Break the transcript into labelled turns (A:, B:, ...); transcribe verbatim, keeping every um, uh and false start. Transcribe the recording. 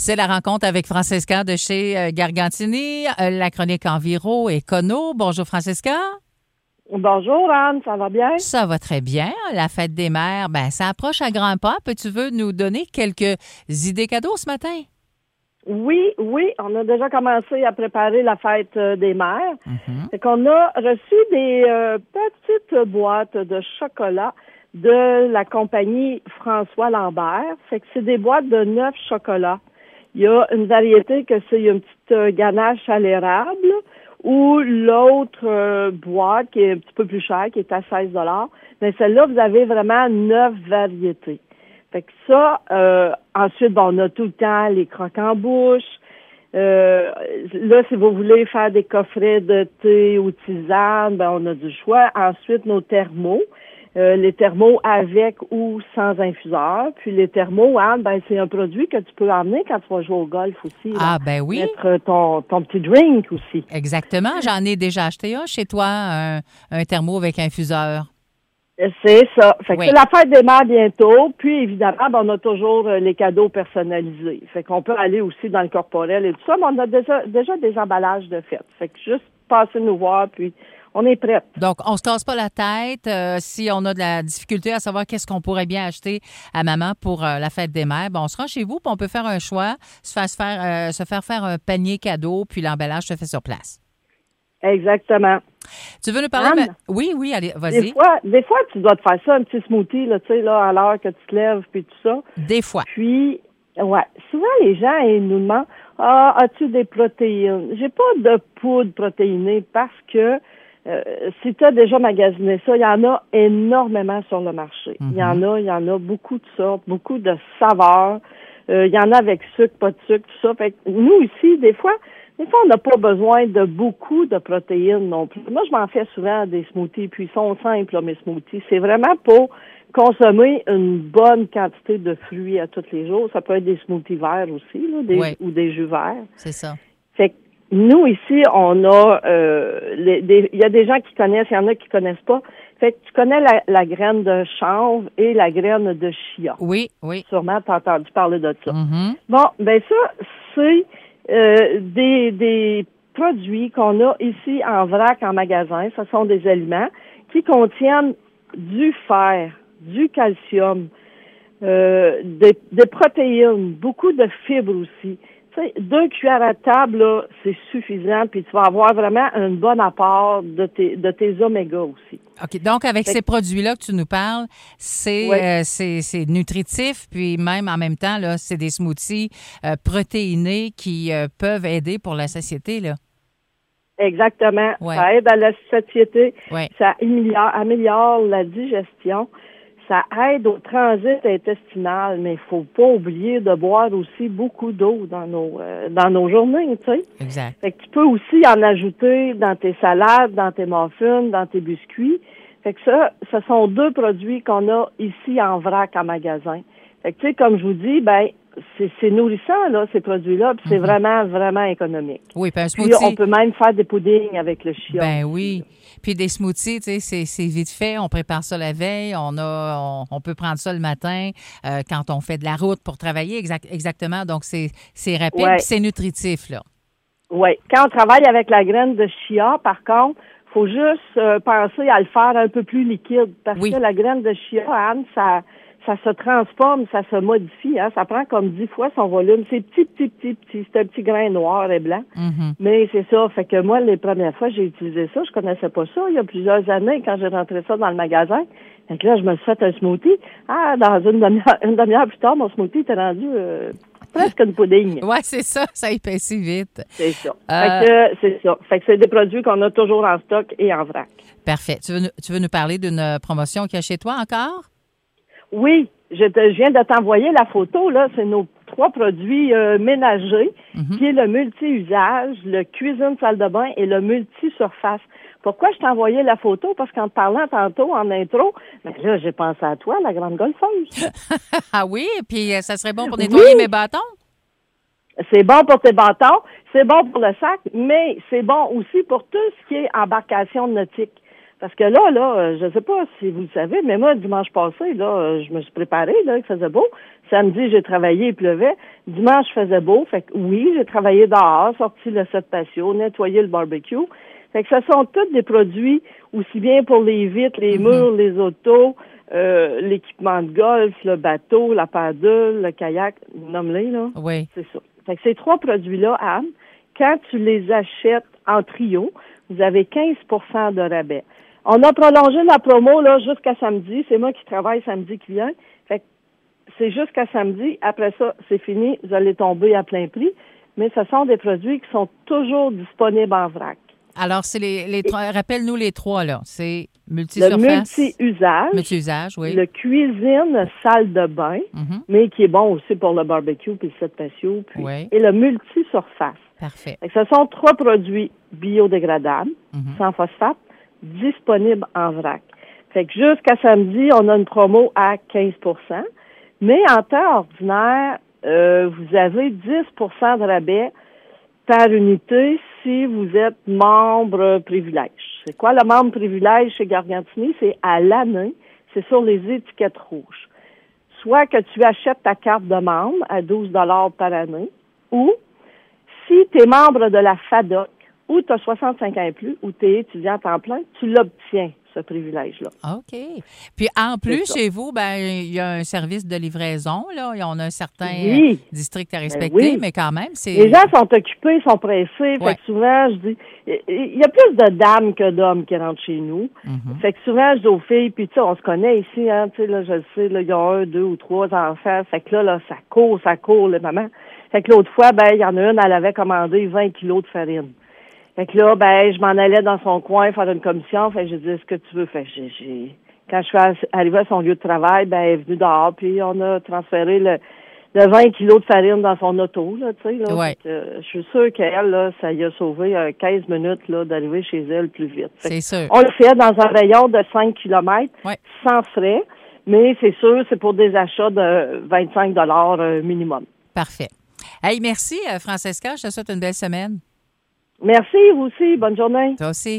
A: C'est la rencontre avec Francesca de chez euh, Gargantini, euh, la chronique Enviro et Cono. Bonjour Francesca.
B: Bonjour Anne, ça va bien?
A: Ça va très bien. La fête des mères, ben ça approche à grands pas. Peux-tu veux nous donner quelques idées cadeaux ce matin?
B: Oui, oui, on a déjà commencé à préparer la fête euh, des mères.
A: Mm-hmm.
B: Fait qu'on a reçu des euh, petites boîtes de chocolat de la compagnie François Lambert. Fait que c'est des boîtes de neuf chocolats. Il y a une variété que c'est une petite euh, ganache à l'érable ou l'autre euh, boîte qui est un petit peu plus chère, qui est à seize dollars. Mais celle-là, vous avez vraiment neuf variétés. Fait que ça, euh, ensuite, bon, on a tout le temps les croques en bouche. Euh, là, si vous voulez faire des coffrets de thé ou tisane, ben on a du choix. Ensuite, nos thermos. Euh, les thermos avec ou sans infuseur. Puis les thermos, Anne, ben c'est un produit que tu peux emmener quand tu vas jouer au golf aussi.
A: Ah,
B: là.
A: ben oui.
B: Mettre ton, ton petit drink aussi.
A: Exactement. J'en ai déjà acheté un chez toi, un, un thermo avec infuseur.
B: C'est ça. Fait que
A: Oui.
B: c'est la fête des mères bientôt. Puis évidemment, ben, on a toujours euh, les cadeaux personnalisés. Fait qu'on peut aller aussi dans le corporel et tout ça, mais on a déjà, déjà des emballages de fête. Fait que juste passer nous voir, puis on est prête.
A: Donc, on se casse pas la tête euh, si on a de la difficulté à savoir qu'est-ce qu'on pourrait bien acheter à maman pour euh, la fête des mères. Bon, on se rend chez vous, puis on peut faire un choix, se faire, se faire, euh, se faire faire un panier cadeau, puis l'emballage se fait sur place.
B: Exactement.
A: Tu veux nous parler?
B: Anne?
A: De... Oui, oui, allez,
B: Des
A: vas-y.
B: fois, des fois, tu dois te faire ça, un petit smoothie, là, tu sais, là, à l'heure que tu te lèves, puis tout ça.
A: Des fois.
B: Puis, ouais, souvent, les gens, ils nous demandent, ah, as-tu des protéines? J'ai pas de poudre protéinée parce que euh, si tu as déjà magasiné ça, il y en a énormément sur le marché. Il
A: Mm-hmm.
B: y en a, il y en a beaucoup de sortes, beaucoup de saveurs. Euh, il y en a avec sucre, pas de sucre, tout ça. Fait que nous, ici, des fois, des fois, on n'a pas besoin de beaucoup de protéines non plus. Moi, je m'en fais souvent des smoothies, puis ils sont simples, là, mes smoothies. C'est vraiment pour consommer une bonne quantité de fruits à tous les jours. Ça peut être des smoothies verts aussi, là, des,
A: Oui.
B: ou des jus verts.
A: C'est ça.
B: Fait que nous, ici, on a euh, les, des, il y a des gens qui connaissent, il y en a qui connaissent pas. Fait que tu connais la, la graine de chanvre et la graine de chia.
A: Oui, oui.
B: Sûrement, tu as entendu parler de ça.
A: Mm-hmm.
B: Bon, ben ça, c'est euh, des, des produits qu'on a ici en vrac en magasin. Ce sont des aliments qui contiennent du fer, du calcium, euh, des, des protéines, beaucoup de fibres aussi. Tu sais, deux cuillères à table, là, c'est suffisant, puis tu vas avoir vraiment un bon apport de tes, de tes omégas aussi.
A: OK. Donc, avec
B: Fait
A: ces produits-là que tu nous parles, c'est,
B: Ouais.
A: euh, c'est, c'est nutritif, puis même en même temps, là, c'est des smoothies euh, protéinés qui euh, peuvent aider pour la satiété, là.
B: Exactement.
A: Ouais.
B: Ça aide à la satiété,
A: Ouais.
B: ça améliore, améliore la digestion, ça aide au transit intestinal, mais il faut pas oublier de boire aussi beaucoup d'eau dans nos euh, dans nos journées, tu sais.
A: Exact.
B: Fait que tu peux aussi en ajouter dans tes salades, dans tes muffins, dans tes biscuits. Fait que ça, ce sont deux produits qu'on a ici en vrac en magasin. Fait que tu sais, comme je vous dis, ben c'est, c'est nourrissant, là, ces produits-là, puis c'est
A: Mm-hmm.
B: vraiment, vraiment économique.
A: Oui, puis un
B: Puis
A: smoothie.
B: on peut même faire des puddings avec le chia.
A: Ben oui. Puis des smoothies, tu sais, c'est, c'est vite fait. On prépare ça la veille. On a, on, on peut prendre ça le matin euh, quand on fait de la route pour travailler. Exact, exactement. Donc, c'est, c'est rapide
B: Ouais.
A: puis c'est nutritif, là.
B: Oui. Quand on travaille avec la graine de chia, par contre, faut juste euh, penser à le faire un peu plus liquide. Parce
A: Oui.
B: que la graine de chia, Anne, ça, ça se transforme, ça se modifie. Hein, ça prend comme dix fois son volume. C'est petit, petit, petit, petit. C'est un petit grain noir et blanc.
A: Mm-hmm.
B: Mais c'est ça. Fait que moi, les premières fois, j'ai utilisé ça. Je connaissais pas ça. Il y a plusieurs années, quand j'ai rentré ça dans le magasin. Fait que là, je me suis fait un smoothie. Ah, dans une demi-heure, une demi-heure plus tard, mon smoothie était rendu euh, presque une pudding.
A: Ouais, c'est ça. Ça épaissit vite.
B: C'est ça.
A: Euh,
B: Fait que c'est ça. Fait que c'est des produits qu'on a toujours en stock et en vrac.
A: Parfait. Tu veux, nous- tu veux nous parler d'une euh, promotion qu'il y a chez toi encore?
B: Oui, je, te, je viens de t'envoyer la photo, là. C'est nos trois produits euh, ménagers,
A: Mhm.
B: qui est le multi-usage, le cuisine salle de bain et le multi-surface. Pourquoi je t'ai envoyé la photo? Parce qu'en te parlant tantôt, en intro, ben là, j'ai pensé à toi, la grande golfeuse.
A: Ah oui? Puis euh, ça serait bon pour nettoyer
B: Oui.
A: mes bâtons?
B: C'est bon pour tes bâtons, c'est bon pour le sac, mais c'est bon aussi pour tout ce qui est embarcation nautique. Parce que là, là, euh, je sais pas si vous le savez, mais moi, dimanche passé, là, euh, je me suis préparée, là, il faisait beau. Samedi, j'ai travaillé, il pleuvait. Dimanche, il faisait beau. Fait que oui, j'ai travaillé dehors, sorti le set patio, nettoyé le barbecue. Fait que ce sont tous des produits, aussi bien pour les vitres, les mm-hmm. murs, les autos, euh, l'équipement de golf, le bateau, la pendule, le kayak, nomme-les, là.
A: Oui.
B: C'est ça. Fait que ces trois produits-là, Anne, quand tu les achètes en trio, vous avez quinze pour cent de rabais. On a prolongé la promo, là, jusqu'à samedi. C'est moi qui travaille samedi qui vient. Fait que c'est jusqu'à samedi. Après ça, c'est fini. Vous allez tomber à plein prix. Mais ce sont des produits qui sont toujours disponibles en vrac.
A: Alors, c'est les, les trois. Rappelle-nous les trois, là. C'est multi-surface.
B: Le multi-usage.
A: Multi-usage, oui.
B: Le cuisine, salle de bain, mm-hmm. mais qui est bon aussi pour le barbecue puis le set patio. Puis,
A: oui.
B: Et le multi-surface.
A: Parfait.
B: Fait que ce sont trois produits biodégradables, mm-hmm. sans phosphate, disponibles en vrac. Fait que jusqu'à samedi, on a une promo à quinze pour cent. Mais en temps ordinaire, euh, vous avez dix pour cent de rabais par unité si vous êtes membre privilège. C'est quoi le membre privilège chez Gargantini? C'est à l'année, c'est sur les étiquettes rouges. Soit que tu achètes ta carte de membre à douze dollars par année, ou si tu es membre de la FADOC, ou tu as soixante-cinq ans et plus, ou tu es étudiant à temps plein, tu l'obtiens, ce privilège-là.
A: OK. Puis en plus, chez vous, ben il y a un service de livraison, là. On a un certain oui. district à respecter, ben oui. mais quand même, c'est...
B: Les gens sont occupés, sont pressés.
A: Ouais.
B: Fait que souvent, je dis... Il y a plus de dames que d'hommes qui rentrent chez nous. Mm-hmm. Fait que souvent, je dis aux filles, puis tu sais, on se connaît ici, hein, tu sais, là, je le sais, là, il y a un, deux ou trois enfants. Fait que là, là, ça court, ça court, là, maman. Fait que l'autre fois, ben, il y en a une, elle avait commandé vingt kilos de farine. Fait que là, ben, je m'en allais dans son coin faire une commission. Fait que j'ai dit, est-ce que tu veux? Fait que j'ai, j'ai, quand je suis arrivée à son lieu de travail, ben, elle est venue dehors, puis on a transféré le, le vingt kilos de farine dans son auto, là, tu sais, là.
A: Ouais.
B: Fait que, je suis sûre qu'elle, là, ça y a sauvé euh, quinze minutes, là, d'arriver chez elle plus vite. Fait
A: c'est sûr.
B: On le fait dans un rayon de cinq kilomètres,
A: ouais.
B: sans frais, mais c'est sûr, c'est pour des achats de vingt-cinq dollars euh, minimum.
A: Parfait. Hey, merci, Francesca. Je te souhaite une belle semaine.
B: Merci, vous aussi. Bonne journée.
A: Toi aussi.